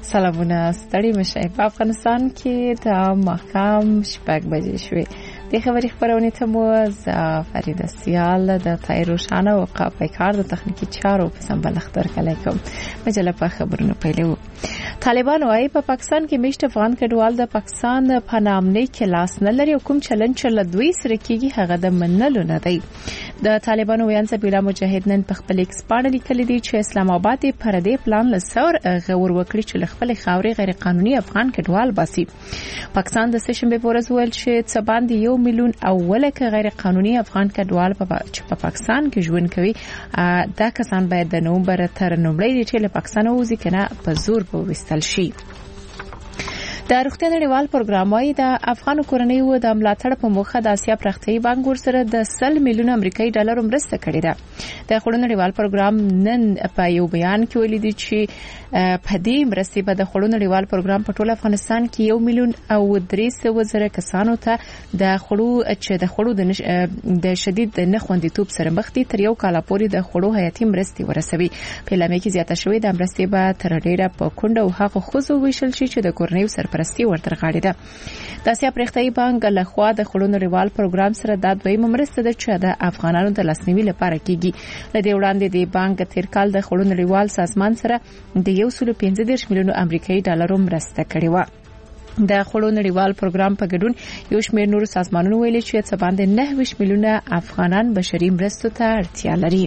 سلامونه ستړي مشه. په افغانستان کې د ماښام 6 بجې شوې. د خبري خبرونه ته مو فرید سیال د تایروشان او قاپیکار د تخنیکی چارو په سمبل اختر کلی کوم. مجله په خبرونو پیلو. طالبان وايي په پاکستان کې میشت افغان کډوال د پاکستان په نامنۍ کې لاس نه لري او کوم چلن چې لدوی سره کېږي هغه د منلو نه دی. د طالبانو ویان سبیلا مجاهدین په خپل ایکسپاڼه لیکلي دي چې اسلام آباد پر دې پلان لسور غور وکړي چې خپل خاوري غیر قانوني افغان کډوال باسي. پاکستان د سشنبه په ورځ ویل چې څه باندې 1 میلیون اوله کې غیر قانوني افغان کډوال په پاکستان کې ژوند کوي. دا کسان باید د نومبر تر نومړی چې له پاکستان وځي کنه په زور به وستل شي. د روغتیا نړیوال پروګرام وايي د افغان کورنیو د ملاتړ په موخه د اسیا پرختي بانک ورسره د 100 میلیون امریکایي ډالر مرسته کړې ده. د خړو نړیوال پروګرام نن په یو بیان کې ویلي دي چې په دې مرستې په د خړو نړیوال پروګرام په ټول افغانستان کې 1 میلیون او 300,000 کسانو ته د خړو د شدید نخوندیتوب سره مخ دي تر یو کال پورې د خړو حیاتي مرستې ورسوي. په لامل کې زیاته شوې د مرستې به تر ډیره په کونډه او حق خوځو ویشل شي چې د کورنیو سرپرستی ورترغاړي ده. د اسیا پرختي بانک له خوا د خړو نړیوال پروګرام سره د دویمه مرسته ده چې د افغانانو د لاسنیوي لپاره کیږي. لدې وړاندې د بانک تیر کال د خړو نړیوال سازمان سره د 115 میلیون امریکایي ډالر مرسته کړې و. د خړو نړیوال پروګرام په ګډون یو شمېر نور سازمانونو ویلي چې څه باندې 9 میلیونه افغانان بشري مرستو ته اړتیا لري.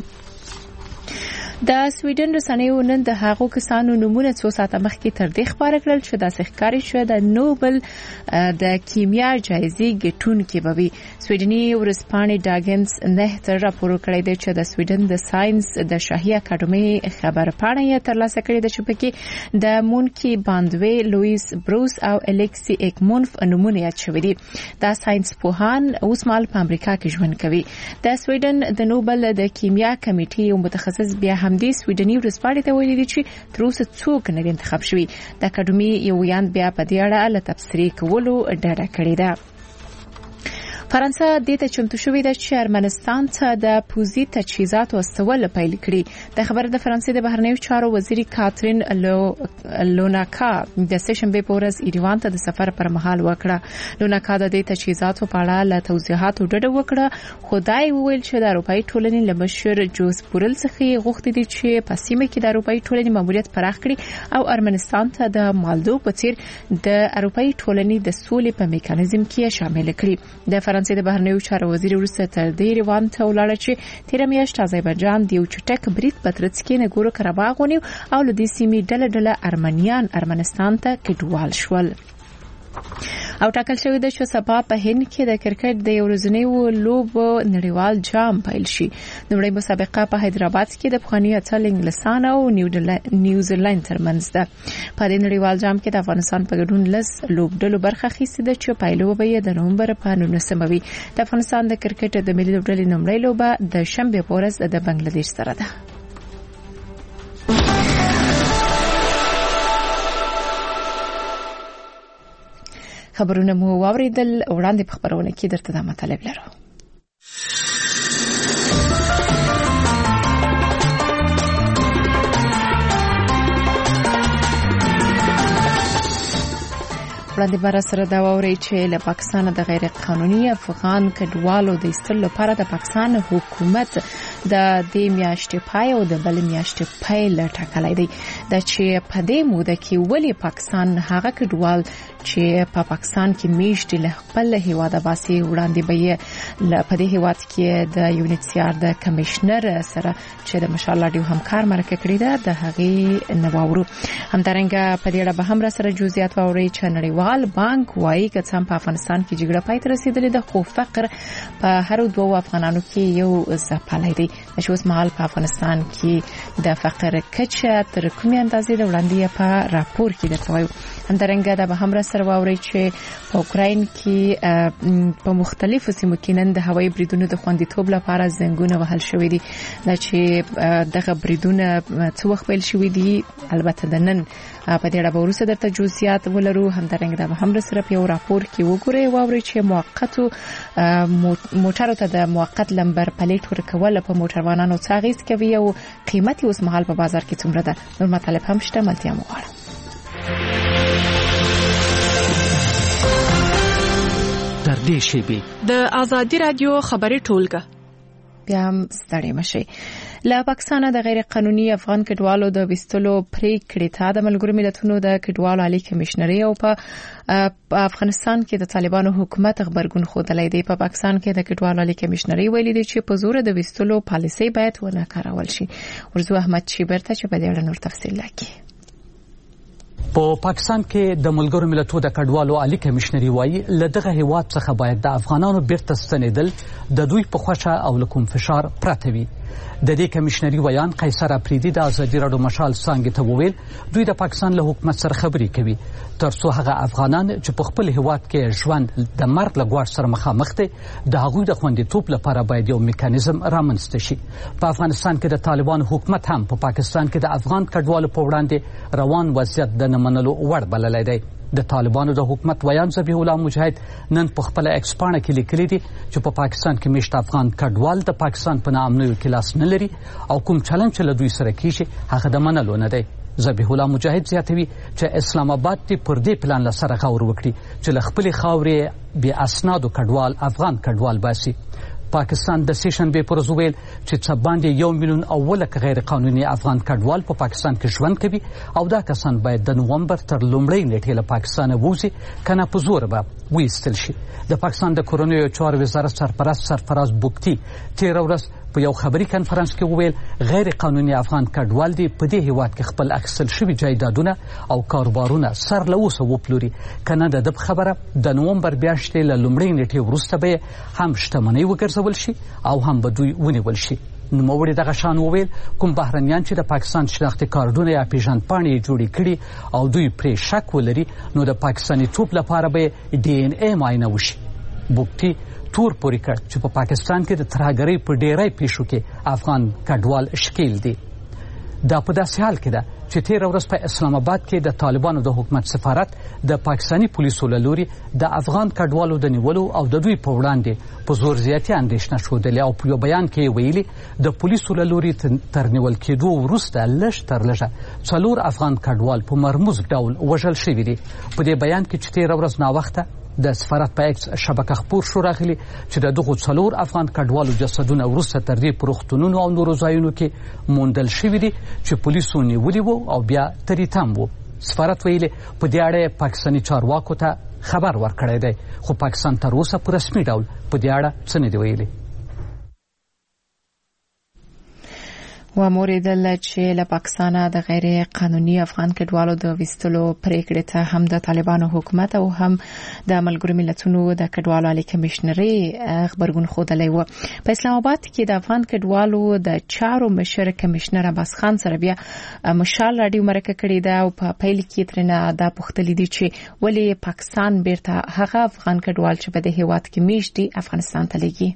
د سویډن رسنیو نن د هغو کسانو نمونه 2 ساعته مخکې تر دې خبره کړل چې د ښکاری شو د نوبل د کیمیا جایزې ګټونکي به وي. سویډني ورځپاڼې ډاګنز نه تر راپور کړی دی چې د سویډن د ساينس د شاهي اکاډمي خبرپاڼه یې ترلاسه کړې ده چې پکې د مونکی باندوي لوئیس بروس او الکسی اکمونف نمونه یاد شوی دي. د ساينس پوهان اوس مال په امریکا کې ژوند کوي. د سویډن د نوبل د کیمیا کمیټې یو متخصص بیا هم د سویډني ورځپاڼې ته ویلي دي چې تر اوسه څوک نه انتخاب شوی. د اکاډمي یو ویان بیا په دې اړه له تبصرې کولو ډډه کړې ده. فرانسه د ته چمتو شوې ده چې ارمنستان ته د پوزي تجهیزات واستول پیل کړي. د خبر د فرانسې د بهرنیو چارو وزیر کاترین لوناکا د سشنبه په ورځ ایران ته د سفر پر مهال وکړه. لوناکا د تجهیزاتو په اړه له توضیحاتو ډډه وکړه. خدای ویل چې د اروپאי ټولنې لمشر جوز بورل څخه غوښتي دي چې په سیمه کې د اروپאי ټولنې ماموریت پراخ کړي او ارمنستان ته د مالدو په څیر د اروپאי ټولنې د سولې په میکانیزم کې شامل کړي. د فرانسې د بهرنیو چارو وزیر ورسته تر دې روان ته ولاړ چې تیر میاشت آذربایجان د یو چټک برید پترڅ کې نګورو قرهباغ ونیو او له دې سیمې ډله ارمنیان ارمنستان ته کډوال شول. او ټاکل شوی د شو سبا په هند کې د کرکټ د ورځنیو لوبو نړیوال جام پیل شي. نومړی مسابقه په حیدرآباد کې د افغاني اتل انګلستان او نیوزیلند ترمنځ ده. په دې نړیوال جام کې د افغانستان په ګډون لس لوبډلو برخه اخیستې ده چې پایلو به د نومبر په 19 وي. د افغانستان د کرکټ د ملي لوبډلې نومړی لوبه د شنبه په ورځ د بنگلاديش سره ده. خبرونه مو واوریدل. وړاندې په خبرونه کې درته د مطلب لرو. وړاندې بار سره دا ووري چې له پاکستان د غیر قانوني افغان کډوالو د ایستلو لپاره د پاکستان حکومت د دې میاشتې پای او د بل میاشتې پای لټکلای دی. د چې په دې موده کې ولی پاکستان هغه کډوال چې په پاکستان کې میشت له خپل هیواده باسي وړاندې به په دې هیواد کې د یونیسیار د کمشنر سره چې د مشال لاډیو همکار مرکه کړی ده د هغې نواورو. همدارنګه په دې اړه به هم را سره جزئیات واوري چې نړیوال بانک وايي چې څنګه په افغانستان کې جګړه پای ته رسیدلې ده خو فقر په هر دوه افغانانو کې یو ځپلای دی. چې اوس مهال په افغانستان کې د فقر کچه تر کومې اندازې ده وړاندې په راپور کې درته وایو. همدارنګه دا به هم را سره واوري چې په اوکراین کې په مختلفو سیمو کې نن د هوایي بریدونو د خوندیتوب لپاره زنګونه وهل شوې دي. دا چې دغه بریدونه څو وخت پیل شوې دي البته د نن په دې اړه به وروسته درته جزئیات ولرو. همدارنګه دا به هم سره په یو راپور کې وګورئ واوري چې موقتو موټرو ته د موقت لمبر پلیټ ورکول په موټروانانو څاغیز کوي او قیمتي اوس مهال په بازار کې څومره ده. نور مطالب هم شته ملتیا مو غواړم. نږدې شي. د آزادي رادیو خبري ټولګه بیا هم ستړي مشي. له پاکستان د غیر قانوني افغان کډوالو د وستلو پریکړې ته د ملګرو ملتونو د کډوالو عالی کمشنري او په افغانستان کې د طالبانو حکومت خبرګون خوده دی. په پاکستان کې د کډوالو عالی کمشنري ویلي دی چې په زور د وستلو پالیسي باید ونه کارول شي. ورزو احمد شیبر ته چې په دې اړه نور تفصیل لکړي. په پاکستان کې د ملګرو ملتونو د کډوالو عالی کمشنري وایي له دغه هیواد څخه باید د افغانانو بیرته ستنېدل د دوی په خوښه او له کوم فشار پرته وي. د دې کمشنري ویان قیصر اپریدي د آزادي راډیو مشال څانګې ته وویل دوی د پاکستان له حکومت سره خبرې کوي ترڅو هغه افغانان چې په خپل هیواد کې ژوند د مرګ له ګواښ سره مخامخ دي د هغوی د خوندیتوب لپاره باید یو میکانیزم رامنځته شي. په افغانستان کې د طالبانو حکومت هم په پاکستان کې د افغان کډوالو په وړاندې روان وضعیت د نه منلو وړ بللی دی. د طالبانو د حکومت ویان ذبیح الله مجاهد نن په خپل ایکس پاڼه کې لیکلي دي چې په پاکستان کې میشت افغان کډوال د پاکستان په نامنوي کې لاس نه لري او کوم چلند چې له دوی سره کیږي هغه د منلو نه دی. ذبیح الله مجاهد زیاتوي چې اسلام آباد ته پر دې پلان سره غور وکړي چې له خپل خاورې بې اسنادو کډوال افغان کډوال باسي. پاکستان د سیشنبې پر ورځ ویل چې څه باندې 1 میلیون او لک غیر قانوني افغان کډوال په پاکستان کې ژوند کوي او دا کسان باید د نومبر تر لومړۍ نیټې له پاکستانه ووځي کنه په زور به وایستل شي. د پاکستان د کورنیو چارو وزارت سرفراز بوکتی تیر ورځ په یو خبري کنفرانس کې وویل غیر قانوني افغان کډوال دي په دې هیواد کې خپل اخیستل شوي جایدادونه او کاروبارونه سر له اوسه وپلوري کنه د خبره د نومبر میاشتې له لومړۍ نیټې وروسته به هم شتمنۍ وګرځول شي او هم به دوی ونیول شي. نوموړي دغه شان وویل کوم بهرنیان چې د پاکستان شناختي کارډونه یا پیژندپاڼې جوړې کړي او دوی پرې شک ولري نو د پاکستاني توپ لپاره به DNA معاینه وشي. بوکتی تور پورې کړ چې په پاکستان کې د ترهګرۍ په ډیری پیښو کې افغان کډوال شکیل دي. دا په داسې حال کې ده چې تیر ورځ په اسلام آباد کې د طالبانو د حکومت سفارت د پاکستاني پولیسو له لوري د افغان کډوالو د نیولو او د دوی په وړاندې په زور زیاتې اندېښنه ښودلې او په یو بیان کې ویلي د پولیسو له لوري تر نیول کېدو وروسته لږ تر لږه 4 افغان کډوال په مرموز ډول وژل شوي دي. په دې بیان کې چې تیر ورځ ناوخته د سفارت په ایکس شبکه خپور شو راغلی چې د دغو 4 افغان کډوالو جسدونه وروسته تر دې په روغتونونو او نورو ځایونو کې موندل شوي دي چې پولیسو نیولي وو او بیا ترې تم وو. سفارت ویلي په دې اړه پاکستاني چارواکو ته خبر ورکړی دی خو پاکستان تر اوسه په رسمي ډول په دې اړه څه نه دی ویلي. وموریدل چې له پاکستانه د غیر قانوني افغان کډوالو د وستلو پریکړې ته هم د طالبانو حکومت او هم د ملګرو ملتونو د کډوالو عالی کمشنري خبرګون خوده و. په اسلام آباد کې د افغان کډوالو د چارو مشر کمشنر عباس خان سره بیا مشال راډیو مرکه کړې ده او په پیل کې ترنه دا پوښتنه دي چې ولې پاکستان بیرته هغه افغان کډوال چې په دې هیواد کې میشت دي افغانستان ته لګي.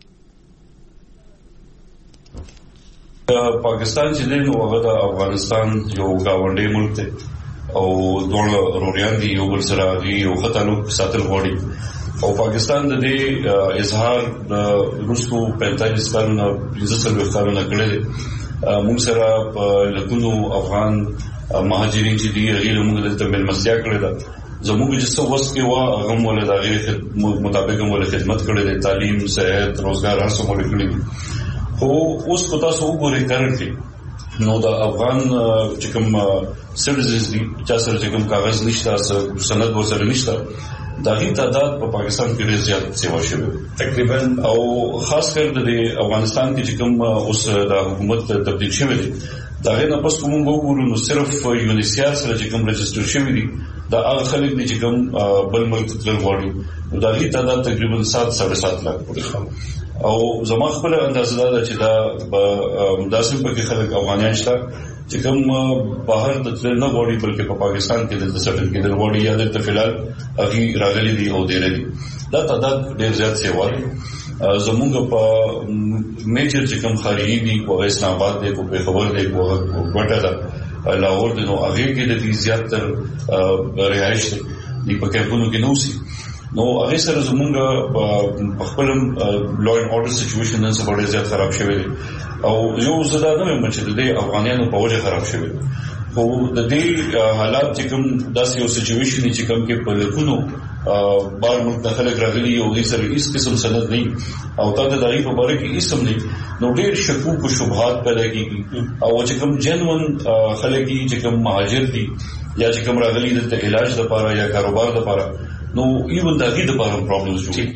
پاکستان چې دی نو هغه د افغانستان یو گاونډی ملک دی او دوه روریان دي یو بل سره یو تعلق ساتل غواړي او پاکستان د دې اظهار د روسو 45 کالونو 15 کالونو کړی دی. موږ سره په لکونو افغان مهاجرین چې دي غیر موږ د ملمستیا کړی ده زموږ چې څو وخت کې وا هغه مولا د غیر مطابق مولا خدمت کړی دی تعلیم صحت روزګار هر څه مولا کړی دی. خو اوس کو تاسو وګورئ کرنټلی نو د افغان چې کوم سټیزنز دي چې سره چې کوم کاغذ نشته سند ورسره نشته د هغې تعداد په پاکستان کې ډېر زیات سیوا شوی تقریبا او خاص کر د افغانستان کې چې کوم اوس د حکومت تبدیل شوی دی د هغې نه پس کوم وګورو نو صرف یونیسیار سره چې کوم رجسټر شوي دي دا هغه خلک دي چې کوم بل ملک ته تلل غواړي نو د هغې تعداد تقریبا 7.5 لاک پورې او زما خپل اندازه ده چې دا داسې په کې خلک افغانان شته چې کوم بهر د تل نه غواړي بلکې په پاکستان کې د سټل کېدل غواړي یا د فلال هغه راغلي دي او ډېر دي دا تعداد ډېر زیات سیوا دي. زموږ په میجر چې کوم خارجي دي په اسلام آباد دی په خبر دی په کوټه ده لاهور دی نو هغه کې د دې زیات تر رهایش دی په کېپونو کې نو سي نو هغه سره زمونږ په خپل لا اینڈ اورډر سچويشن نن سبا ډېر زیات خراب شوی دی او یو زړه نه مې چې د افغانانو په وجه خراب شوی خو د دې حالات چې کوم داسې یو سچويشن چې کوم کې په لکونو بار ملک داخله راغلي او هیڅ هیڅ قسم سند نه او تاسو د دې په اړه کې هیڅ نه نو ډېر شکوک او شبهات پیدا کیږي او چې کوم جنون خلک چې کوم مهاجر دي یا چې کوم راغلي د علاج لپاره یا کاروبار لپاره نو ایون دا غي د لپاره پرابلمز جوړي.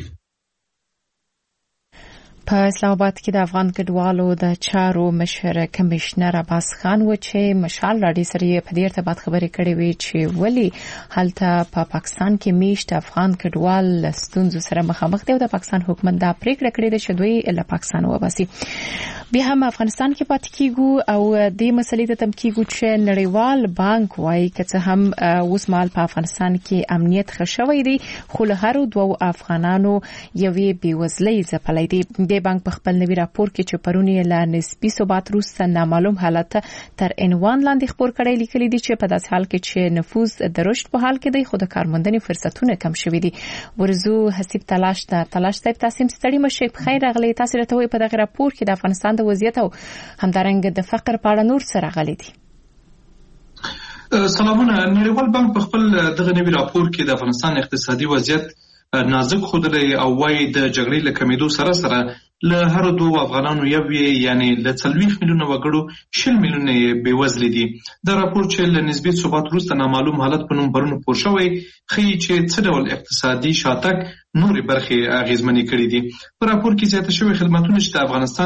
په اسلام آباد کې د افغان کډوالو د چارو مشر کمشنر عباس خان و چې مشال راډیو سره په دې ارتباط خبرې کړې وي چې ولی هلته په پاکستان کې میشت افغان کډوال ستونزو سره مخامخ دي او د پاکستان حکومت دا پریکړه کړې ده چې دوی له پاکستان وباسي. بیا هم افغانستان کې پاتې کیږو او د مسلې ته تم کیږو چې نړیوال بانک وايي چې هم اوس مال په افغانستان کې امنیت خښوي دي خو له هر دوه افغانانو یوې بیوزلۍ ځپلې دي. د بانک په خپل نوي راپور کې چې پرونی له نسبي ثبات وروسته نامعلوم حالت تر عنوان لاندې خبر کړی لیکلي دي چې په داسې حال کې چې نفوذ د رشد په حال کې دی خو د کارموندنې فرصتونه کم شوي دي. ورزو حسیب تلاش صاحب تاسو ستړي مشه په خیر راغلي. تاسو راته وایي په دغه راپور کې د افغانستان د وضعیت او همدارنګه د فقر په اړه نور څه راغلي دي؟ سلامونه. نړیوال بانک په خپل دغه نوي راپور کې د افغانستان اقتصادي وضعیت نازک خودلی او وايي د جګړې له کمیدو سره له هر دوه افغانانو یعنی له 40 میلیونه وګړو 20 میلیونه بیوزل دي. دا راپور چې له نسبي ثبات وروسته نامعلوم حالت په نوم پرونه پور شوی ښیي چې څه ډول اقتصادي شاتګ نورې برخې اغیزمنې کړې دي. په راپور کې زیاته شوی خدماتونه چې د افغانستان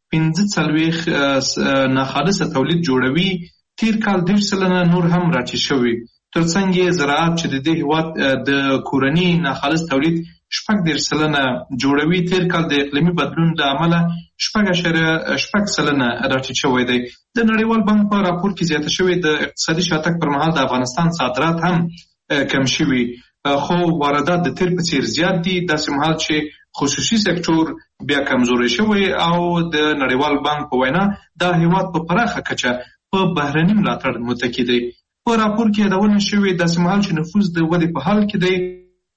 45 ناخالصه تولید جوړوي تیر کال 10% نور هم راټیټ شوی. ترڅنګ زراعت چې د دې هیواد د کورني ناخالص تولید 10% جوړوي تیر کال د اقلیمي بدلون له امله 8.8% راټیټ شوی دی. د نړیوال بانک په راپور کې زیاته شوی د اقتصادي شاتګ پر مهال د افغانستان صادرات هم کم شوي خو واردات د تیر په څیر زیات دي. داسې مهال چې خصوصي سکتور بیا کمزوري شوی او د نړیوال بانک په وینا دا هیواد په پراخه کچه په بهرني ملاتړ متکی دی. په راپور کې یادونه شوې داسې مهال چې نفوذ د ودې په حال کې دی.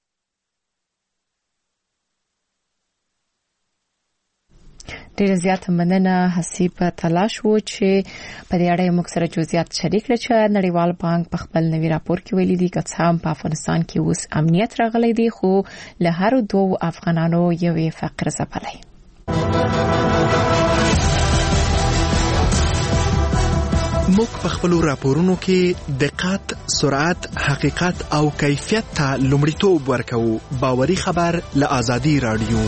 ډېر زیات مننه حسیب تلاش و چې په دې اړه موږ سره جزئیات شریک کړل چې نړیوال بانک په خپل نوي راپور کې ویلي دي چې هم په افغانستان کې اوس امنیت راغلی دی خو له هر دوه افغانانو یوې فقر ځپلی. موږ په خپل راپورونو کې دقت، سرعت، حقیقت او کیفیت ته لومړیتوب ورکوو. باوري خبر له آزادي رادیو.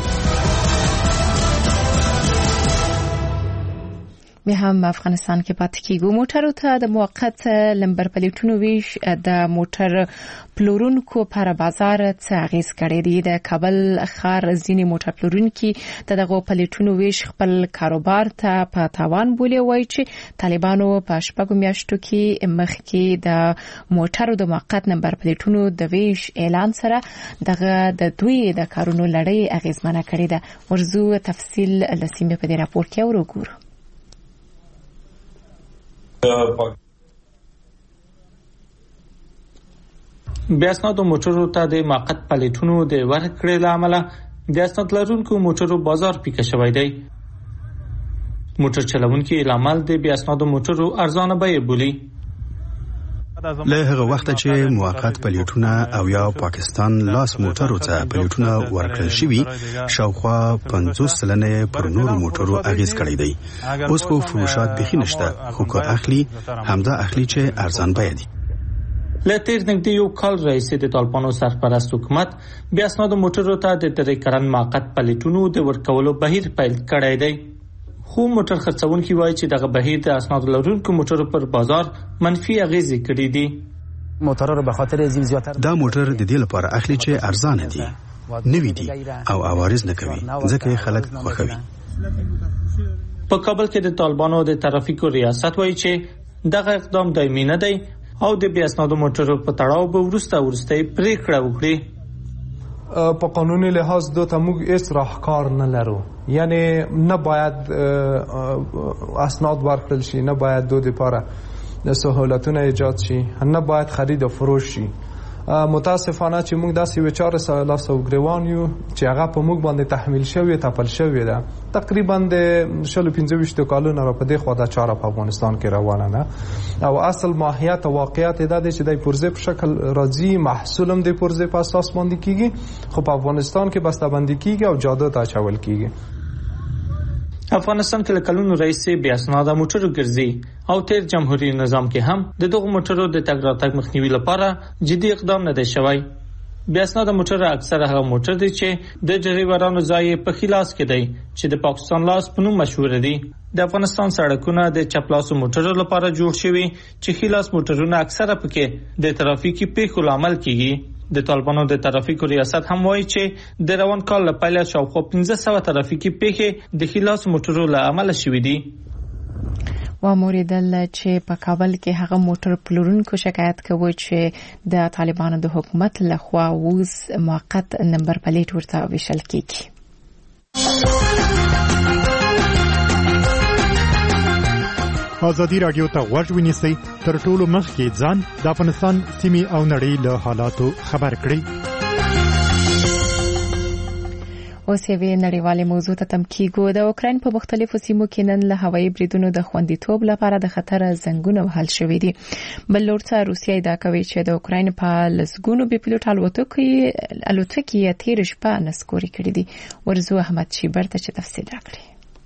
بیا هم افغانستان کې پاتې کیږو. موټرو ته د موقت لمبر پلیټونو ویش د موټر پلورونکو پر بازار څه اغیز کړی دی؟ د کابل ښار ځینې موټر پلورونکي دغه پلیټونو ویش خپل کاروبار ته په تاوان بولي. وایي چې طالبانو په شپږو میاشتو کې مخکې د موټرو د موقت نمبر پلیټونو د ویش اعلان سره دغه د دوی د کارونو لړۍ اغیزمنه کړې ده. ورزو تفصیل لسیمه په دې راپور کې وګورو. بیا اسنادو موټرو ته د موقت پلیټونو د ورکړې له امله د اسناد لرونکو موټرو بازار پیکه شوی دی. موټر چلوونکي لامل د بیا اسنادو موټرو ارزانه بیه بولي. له هغه وخت چې موقت پلیټونه او یا پاکستان لاس موټرو ته پلیټونه ورکړل شوي شاوخوا 50% پر نور موټرو اغیز کړی دی. اوس په فروشات بخي نشته خو که اخلي همدا اخلي چې ارزان بیه دي. لتر نږدې یو کال رئیس د طالبانو سرپرست حکومت بیا اسناد موټرو ته د 3 کلن موقت پلیټونو د ورکولو بهیر پیل کړی دی. خو موټر خرڅونکي وایي چې دغه بهیر د اسناد لرونکو موټرو پر بازار منفي اغیز کړی دی. موټرو به خاطر زیاتره دا موټر د دې لپاره اخلي چې ارزانه دي، نوی دي او عوارض نه کوي ځکه خلک خوښوي. په کابل کې د طالبانو د ترافیکو ریاست وایي چې دغه اقدام دایمي نه دی او د بیا اسناد موټرو په تړاو به ورسته پریکړه وکړي. په قانوني لحاظ دوی ته موږ هیڅ راهکار نه لرو، یعنی نه باید اسناد ورکړل شي، نه باید دوی لپاره سہولتونه ایجاد شي، نه باید خرید او فروش شي. متاسفانه چې موږ داسې وچاره لاسو ګریوان یو چې هغه په موږ باندې تحمیل شوی تپل شوی ده تقریبا د 25 کالونو را په دې خوا د چاره په افغانستان کې روانه ده او اصل ماهیت او واقعیت دا دی چې د پرزه په شکل راځي محصولم د پرزه په اساس باندې کیږي خو په افغانستان کې بسته‌بندي کیږي او جادو ته اچول کیږي. افغانستان کې له کلونو راهیسې بې اسناده موټرو ګرځي او تیر جمهوریت نظام کې هم د دغو موټرو د تګ راتګ مخنیوي لپاره جدي اقدام نه دی شوی. بې اسناده موټر اکثره هغه موټر دي چې د ډرایورانو ځای په خلاص کې دی چې د پاکستان لاس په نوم مشهور دي. د افغانستان سړکونه د چپلاسو موټرو لپاره جوړ شوي چې خلاص موټرونه اکثره پکې د ترافیکي پیښو لامل کیږي. د طالبانو د ترافیکو ریاست هم وایي چې د روان کال له پیله شاوخوا 1500 ترافیکي پیښې د خلاص موټرو له امله شوې دي. واموریدل چې په کابل کې هغه موټر پلورونکو شکایت کوي چې د طالبانو د حکومت لخوا اوس موقت نمبر پلیټ ورته ویشل کیږي. ازادي رادیو ته غوږ ونیسئ تر ټولو مخکې ځان د افغانستان سیمې او نړۍ له حالاتو خبر کړئ. اوس یې نړیوالې موضوع ته تم کیږو. د اوکراین په مختلفو سیمو کې نن له هوایي بریدونو د خوندیتوب لپاره د خطر زنګونه وهل شوې دي. بل لور ته روسیه ادعا کوي چې د اوکراین په لسګونو بې پیلوټ الوتکې تیر شپه نسکوري کړې دي. ورزو احمد شیبر ته چې تفصیل راکړي.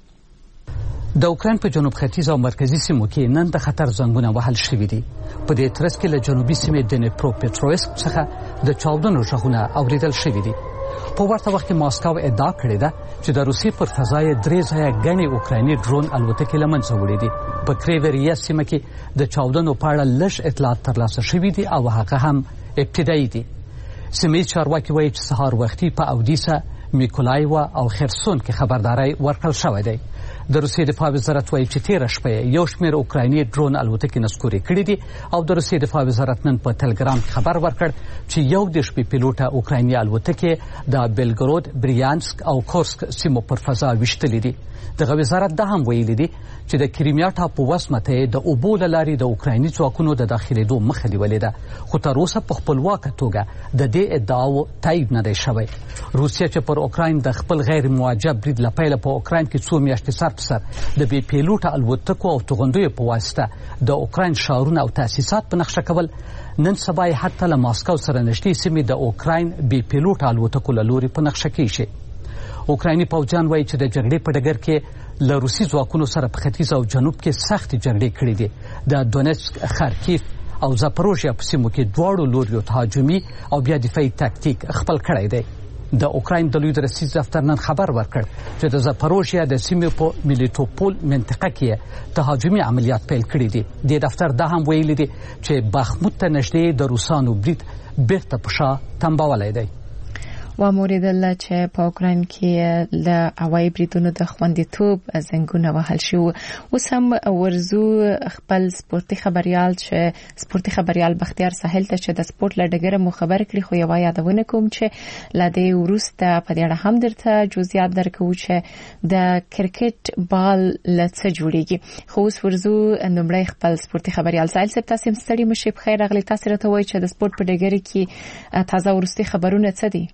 د اوکراین په جنوب ختیځ او مرکزي سیمو کې نن د خطر زنګونه وهل شوې دي. په دې ترڅ کې له جنوبي سیمې د دنیپروپټرویسک څخه د چاودنو غږونه اوریدل شوي دي. په ورته وخت کې ماسکو ادعا کړې ده چې د روسي پر فضا یې 3 ځایه غني اوکرایني ډرون الوتکې له منځه وړې دي. په کریوریا سیمه کې د چاودنو په اړه لږ اطلاعات ترلاسه شوي دي او هغه هم ابتدایي دي. سیمې چارواکي وایي چې سهار وختي په اودیسا، میکولایوا او خرسون کې خبرداري ورکړل شوې ده. د روسیې دفاع وزارت وایي چې تیر شپه یو شمېر اوکرایني ډرون الوتکې نسکوري کړې دي او د روسیې دفاع وزارت نن په ټلګرام خبر ورکړ چې یو د شپې پیلوټه اوکرایني الوتکې د بلګرود، بریانسک او کورسک سیمو پر فضا وشتلې دي. دغه وزارت دا هم ویلي دي چې د کریمیا ټاپو وسمته د اوبو لاري د اوکرایني ځواکونو د داخليدو مخه نیولې ده، خو تر اوسه په خپلواکه توګه د دې ادعاو تایید نه دی شوی. روسیه چې پر اوکراین د خپل غیر موجب برید لپاره په اوکراین کې 2 میاشتې سر په سر د بې پیلوټه الوتکو او توغندیو په واسطه د اوکراین ښارونه او تاسیسات په نقشه کول، نن سبا حتی له ماسکو سره نږدې سیمې د اوکراین بې پیلوټه الوتکو له لوري په نقشه کې شي. اوکرایني پوځیان وایي چې د جګړې په ډګر کې له روسي ځواکونو سره په ختیځ او جنوب کې سختې جګړې کړې دي. د دونیتسک، خارکیف او زاپروژیا په سیمو کې دواړو لوریو تهاجمي او بیا دفاعي تاکتیک خپل کړی دی. د اوکراین د لوی رئیس دفتر نن خبر ورکړ چې د زاپروژیا د سیمې په میلیټوپول منطقه کې تهاجمي عملیات پیل کړي دي. د دفتر دا هم ویلي دي چې باخمود ته نږدې د روسانو برید بیرته په شا تنبولی دی. واموریدل چې په اوکراین کې د هوایي بریدونو د خوندیتوب زنګونه وهل شو. اوس هم ورزو خپل سپورتي خبريال بختیار ساحل ته چې د سپورت لډګره مو خبر کړی، خو یو یادونه کوم چې لدې ورسته په دې اړه هم درته جزئیات درکو چې د کرکټ بال لڅ جوړیږي. خو اوس ورزو نمبر خپل سپورتي خبريال ساحل سپ تاسو ستړي مشه بخیر اغلی تاسو راته وایي چې د سپورت په ډګر کې تازه ورستي خبرونه څه دي؟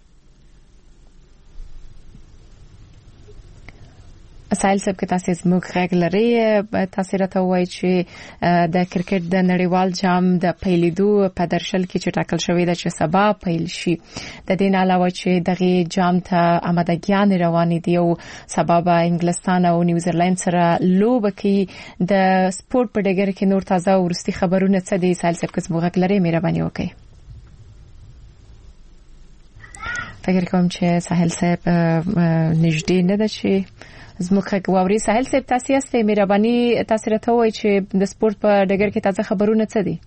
سایل صاحب کې تاسو زموږ غږ لري، تاسو راته وایي چې د کرکټ د نړیوال جام د پیلېدو په درشل کې چې ټاکل شوی دی چې سبا پیل شي. د دې نه علاوه چې دغه جام ته آمادګیان روانې دي او سبا به انګلستان او نیوزیلند سره لوبه کوي. د سپورت په ډګر کې نور تازه ورستي خبرونه څه دي؟ سایل صاحب کې زموږ غږ لري، مهرباني وکړئ. فکر کوم چې ساحل صاحب نږدې نه ده چې زموږ غواړي. ساحل صاحب تاسو یې مهرباني تاسو راته وایي چې د سپورت په ډګر کې تازه خبرونه څه دي؟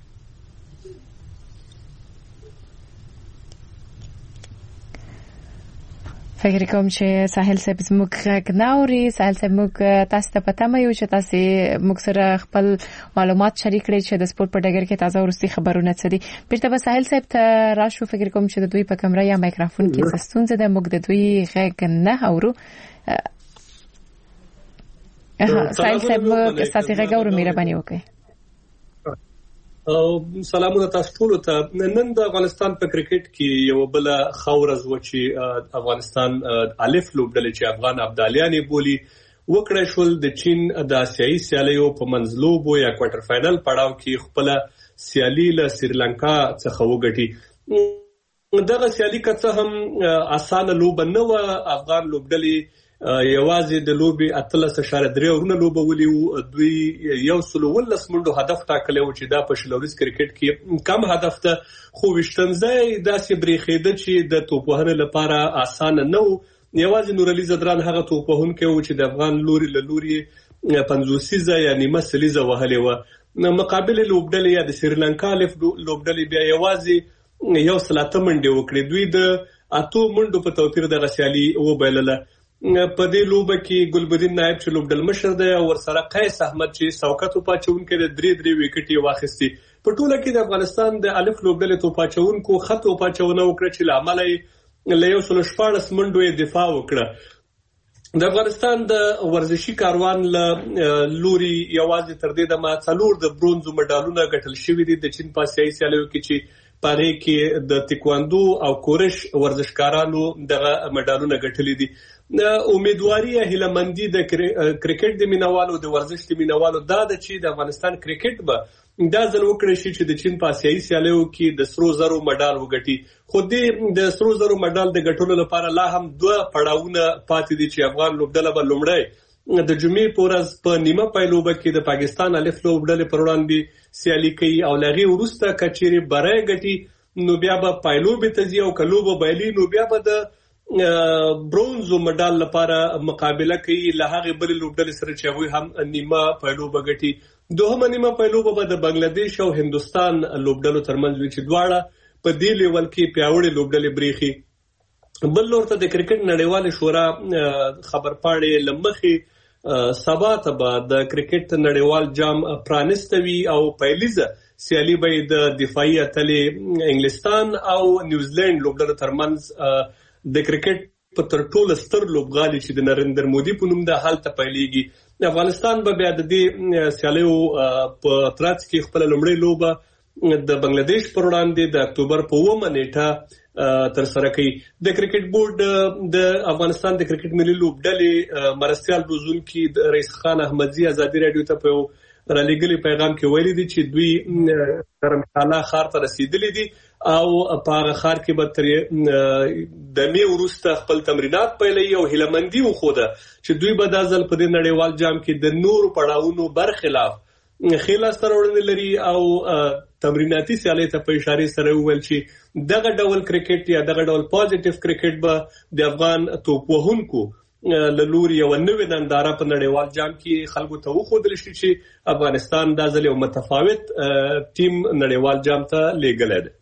فکر کوم چې ساحل صاحب زموږ غږ ناوري. ساحل صاحب موږ تاسو ته پته مې یو چې تاسو موږ سره خپل معلومات شریک کړئ چې د سپورت په ډګر کې تازه ورستي خبرونه څه دي. بیرته به ساحل صاحب ته راشو. فکر کوم چې د دوی په کمره یا مایکروفون کې څه ستونزه ده، موږ د دوی غږ نه اورو. ساحل صاحب تاسو غږ اورو، مهرباني وکړئ. سلامونه تاسو ټول ته. نن د افغانستان په کرکټ کې یو بل خورز و چې افغانستان الف لوبډلې چې افغان ابدالیان بولی وکړه شول د چین د آسیایي سیالیو په منځلوبو یا کوارټر فائنل پړاو کې خپل سیالي له سریلانکا څخه وګټي. دغه سیالي که څه هم اسانه لوبه نه و. افغان لوبډلې یوازې د لوبي 13.3 اورونه لوبولي وو. دوی 119 منډو هدف ټاکلی و چې دا په شلوریز کرکټ کې کم هدف ته، خو ویشتنځای داسې برېښېده چې د توپوهنې لپاره اسانه نه و. یوازې نور علي زدران هغه توپوهونکی و چې د افغان لوري له لوري 50 یا نیمه سلیزه وهلې وه. مقابل لوبډلې یا د سریلانکا الف لوبډلې بیا یوازې 108 منډې وکړې. دوی د 8 منډو په توپیر دغه سیالي وبایلله. په دې لوبه کې ګلبدین نایب چې لوبډل مشر دی او ورسره قیس احمد چې سوکت پاچونکي د 3 وکټې واخیستي. په ټوله کې د افغانستان د الف لوبډلې توپاچونکو خط او پاچونه وکړه چې لامل یې له 114 منډو دفاع وکړه. د افغانستان د ورزشي کاروان له لوري یوازې تر دې دمه 4 د برونز مډالونه ګټل شوي دي د چین په آسیایي سیالیو کې چې پاره کې د تکواندو او کورش ورزشکارانو دغه مډالونه ګټلي دي. امیدواري هیلمندي د کرکټ د مینوالو د ورزش د مینوالو دا د چې د افغانستان کرکټ به دا ځل وکړي شي چې د چین په آسیایي سیالیو کې د سرو زرو مډال وګټي. خو د سرو زرو مډال د ګټلو لپاره لا هم 2 پړاوونه پاتې دي چې افغان لوبډله به لومړی د جمعې په ورځ په نیمه پایلوبه کې د پاکستان الف لوبډلې پر وړاندې سیالي کوي او لغې وروسته کچېرې برای ګټي نو بیا به پایلوبې ته ځي او که لوبه بایلي نو بیا به د برونزو مډال لپاره مقابله کوي له هغې بلې لوبډلې سره چې هغوی هم نیمه پایلوبه ګټي. دوهمه نیمه پایلوبه به د بنګلادیش او هندوستان لوبډلو ترمنځ وي چې دواړه په دې لیول کې پیاوړې لوبډلې برېښي. بل لور ته د کرکټ نړیوالې شورا خبرپاڼې له مخې سبا ته به د کرکټ نړیوال جام پرانسته وي او پیلیزه سیالي به د دفاعي اتلې انګلستان او نیوزیلند لوبډلو ترمنځ د کرکټ په تر ټولو ستر لوبغالي چې د نریندر مودي په نوم ده هلته پیلېږي. افغانستان به بیا د دې سیالیو په ترڅ کې خپل لومړی لوبه د بنگلاديش پر وړاندې د اکتوبر په 9 نیټه تر سره کوي. د کرکټ بورډ د افغانستان د کرکټ ملي لوبډلې مرستيال روزونکي د رئیس خان احمدزي ازادي رادیو ته په رالېګلي پیغام کې ویلي دي چې دوی دھرمشالا ښار ته رسیدلي دي او په هغه ښار کې به تر د می وروسته خپل تمرینات پیلوي او هیلمندي وښوده چې دوی به دا ځل په دې نړیوال جام کې د نورو پړاوونو برخلاف ښې لاسته راوړنې لري او تمریناتي سیالۍ ته په اشارې سره وویل چې دغه ډول کرکټ یا دغه ډول پازیټیو کرکټ به د افغان توپوهونکو له لوري یو نوې ننداره په نړیوال جام کې خلکو ته وښودل شي چې افغانستان دا ځل یو متفاوت ټیم نړیوال جام ته لیږلی دی.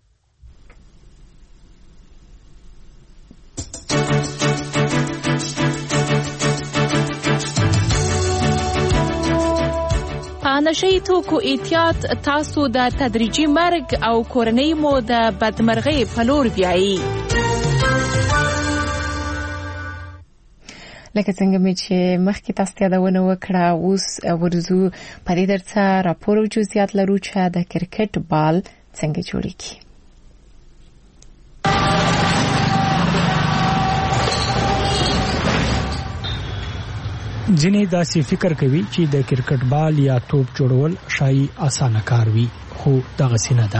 نشئی توکو احتیاط تاسو د تدریجي مرګ او کورنۍ مو د بدمرغۍ په لور بیایي. لکه څنګه مې چې مخکې تاسو ته یادونه وکړه اوس ورزو په دې درڅه راپور او جزئیات لرو چې د کرکټ بال څنګه جوړیږي. ځینې داسې فکر کوي چې د کرکټ بال یا توپ جوړول شای اسانه کار وي خو دغه نه ده.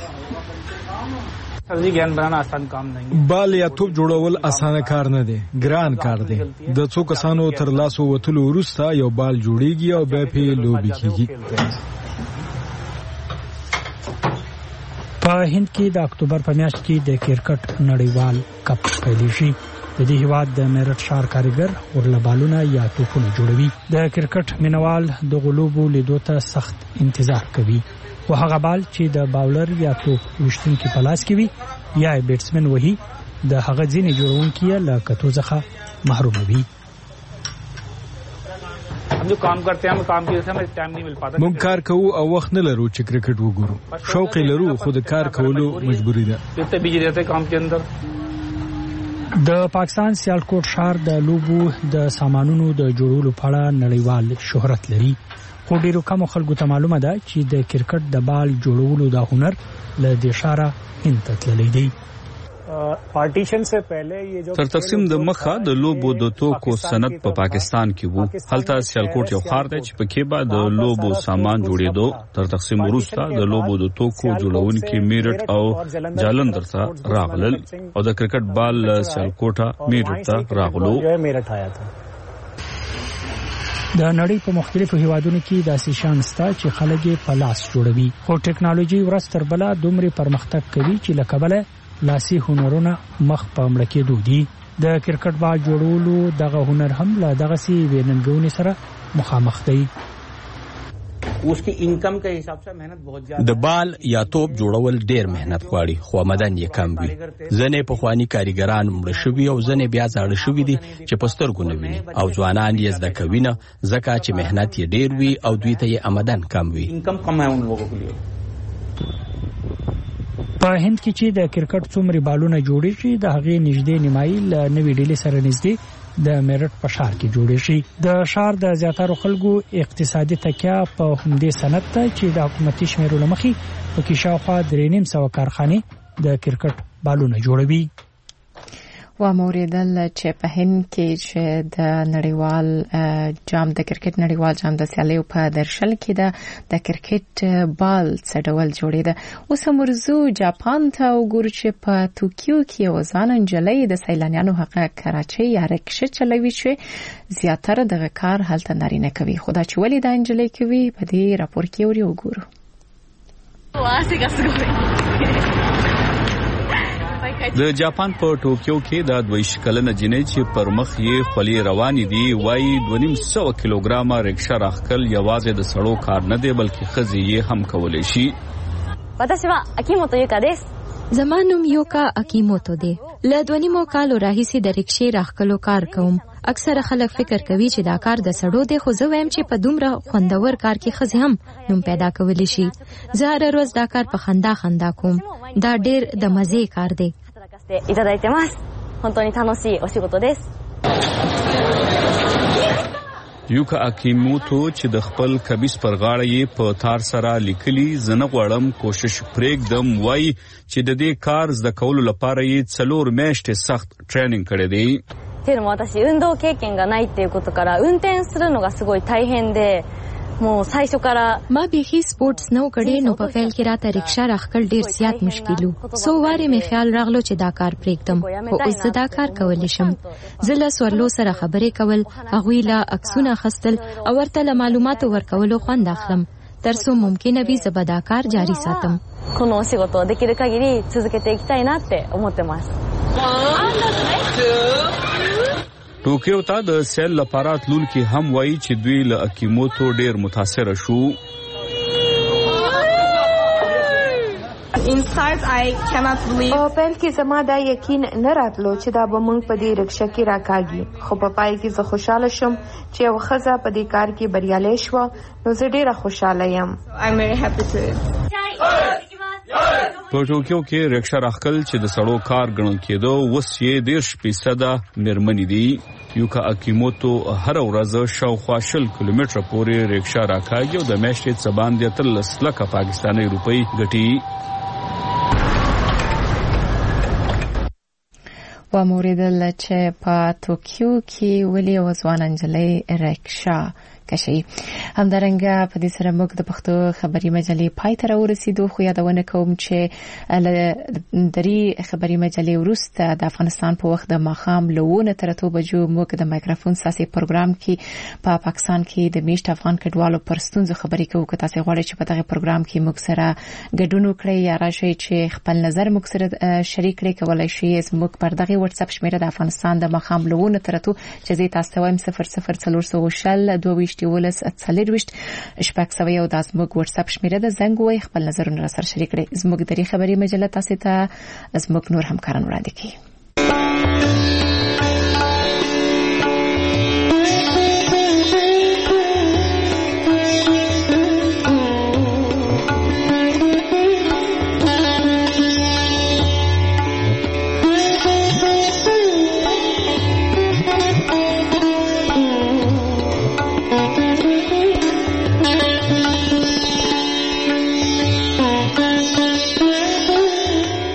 بال یا توپ جوړول اسانه کار نه دی، ګران کار دی. د څو کسانو تر لاسو وتلو وروسته یو بال جوړیږي او بیا په لوبي کیږي. په هند کې د اکتوبر په میاشت کې د کرکټ نړیوال کپ پیل شي. د دې هیواد د میرټ ښار کاریګر ورلبالونه یا توپونه جوړوي. د کرکټ مینوال د غلوبو لیدو ته سخت انتظار کوي. وهغه بال چې د باولر یا توپ وشتونکي په لاس کې وي یا بیټسمن وهي د هغه ځینې جوړونکي له کتو څخه محروموي. مونږ کار کوو او وخت نه لرو چې کرکټ وګورو. شوق لرو خو د کار کولو مجبوري ده. د پاکستان سیالکوټ ښار د لوبو د سامانونو د جوړولو په اړه نړیوال شهرت لري. خو ډیرو کم خلکو ته معلومه ده چې د کرکټ د بال جوړولو د هنر له دې ښاره هند ته تللی دی. تر تقسیم د مخه د لوبو د توکو صنعت په پاکستان کې وو. هلته سیالکوټ یو ښار دی چې پکې به د لوبو سامان جوړېدو. تر تقسیم وروسته د لوبو د توکو جوړونکي میرټ او جالندر ته راغلل او د کرکټ بال سیالکوټه میرټ ته راغلو. د نړۍ په مختلفو هیوادونو کې داسې شیان شته چې خلک یې په لاس جوړوي، خو ټیکنالوژي ورځ تر بله دومره پرمختګ کوي چې له کبله لاسي هنرونه مخ په مړه کېدو دي. د کرکټ بال جوړولو دغه هنر هم له دغسې ننګونې سره مخامخ دی. د بال یا توپ جوړول ډیر مهنت غواړي، خو آمدن یې کم وي. ځنې پخواني کاریګران مړه شوي او ځنې بیا زاړه شوي دي چې په سترګو نه ویني او ځوانان یې زده کوي نه، ځکه چې مهنت یې ډیر وي او دوی ته یې آمدن کم وي. په هند کې چې د کرکټ څومره بالونه جوړیږي د هغې نږدې نیمایي له نوې ډیلي سره نږدې د میرټ په ښار کې جوړیږي. د ښار د زیاترو خلکو اقتصادي تکیه په همدې صنعت ته چې د حکومتي شمیرو له مخې پکې شاوخوا 3,500 کارخانې د کرکټ بالونه جوړوي. و موریدل چې په هند کې چې د نړیوال جام د کرکټ نړیوال جام د سیالیو په درشل کې د کرکټ بال څه ډول جوړېده. اوس مرزو جاپان ته وګورو چې په توکیو کې یو ځوان نجلۍ د سیلانیانو حق کراچۍ یا رکشه چلوي چې زیاتره دغه کار هلته نارینه کوي. خو دا چې ولې دا نجلۍ کوي په دې راپور کې وګورو. د جاپان په ټوکیو کې د 22 کلنه جنۍ چې پر مخ یې خولې روانې دي وایي 2,500 کیلوګرامه رکشه راخکل یوازې د سړو کار نه دی بلکې ښځې یې هم کولی شي. زما نوم یوکا اکیموتو دی. له 2.5 کالو راهیسې د رکشې راخکلو کار کوم. اکثره خلک فکر کوي چې دا کار د سړو دی، خو زه وایم چې په دومره خوندور کار کې ښځې هم نوم پیدا کولی شي. زه هره ورځ دا کار په خندا کوم. دا ډیر د مزې کار دی. یوکا اکیموتو چې د خپل کمیس پر غاړه یې په تار سره لیکلي زه نه غواړم کوشش پرېږدم، وایي چې د دې کار زده کولو لپاره یې 4 میاشتې سخت ټریننګ کړی دی. ما بیخي سپورتس نو کړی، نو په فیل کې راته رکشا راخکل ډیر زیات مشکلو. سو واره مې خیال راغلو چې دا کار پرېږدم، خو اوس زه دا کار کولی شم. زه له سوارلو سره خبرې کول، هغوی له عکسونه اخیستل او ورته له معلوماتو ورکولو خوند اخلم. تر څو ممکنه وي زه به دا کار جاري ساتم. ټوکیو ته د سیل لپاره تلونکي هم وایي چې دوی له اکیموتو ډیر متاثره شو. په پیل کې زما دا یقین نه راتلو چې دا به موږ په دې رکشه کې راکاږي، خو په پای کې زه خوشاله شم چې یو ښځه په دې کار کې بریالۍ شوه، نو زه ډیره خوشاله یم. په ټوکیو کې رکشه راخکل چې د سړو کار ګڼل کېدو اوس یې 30% میرمنې دي. یوکا اکیموتو هر ورځ شاوخوا 20 کیلومتره پورې رکشه راکاږي او د میاشتې څه باندې 13 لکه پاکستاني روپۍ ګټي. و موریدل چې په توکیو کې ولې یو ځوان نجلۍ رکشه کشي. همدارنګه په دې سره موږ د پښتو خبري مجلې پای ته ورسېدو، خو یادونه کوم چې درې خبري مجلې وروسته د افغانستان په وخت د ماښام له 9:30 بجو موږ د مایکروفون ساسي پروګرام کې په پاکستان کې د میشت افغان کډوالو پر ستونزو خبرې کوو. که تاسو غواړئ چې په دغه پروګرام کې موږ سره ګډون وکړئ یا راشئ چې خپل نظر موږ سره شریک کړئ، کولی شئ موږ پر دغه واتس اپ شمیره د افغانستان د ماښام له 9:30 چې زه تاسو ته وایم 004022 ولس اتسلیروشت شپږ سوی او د زموږ واتس اپ شمیره د زنګ وای خپل نظرونه را سره شریک کړئ. زموږ د خبري مجله تاسو ته زموږ نور همکاران وړاندې کوي.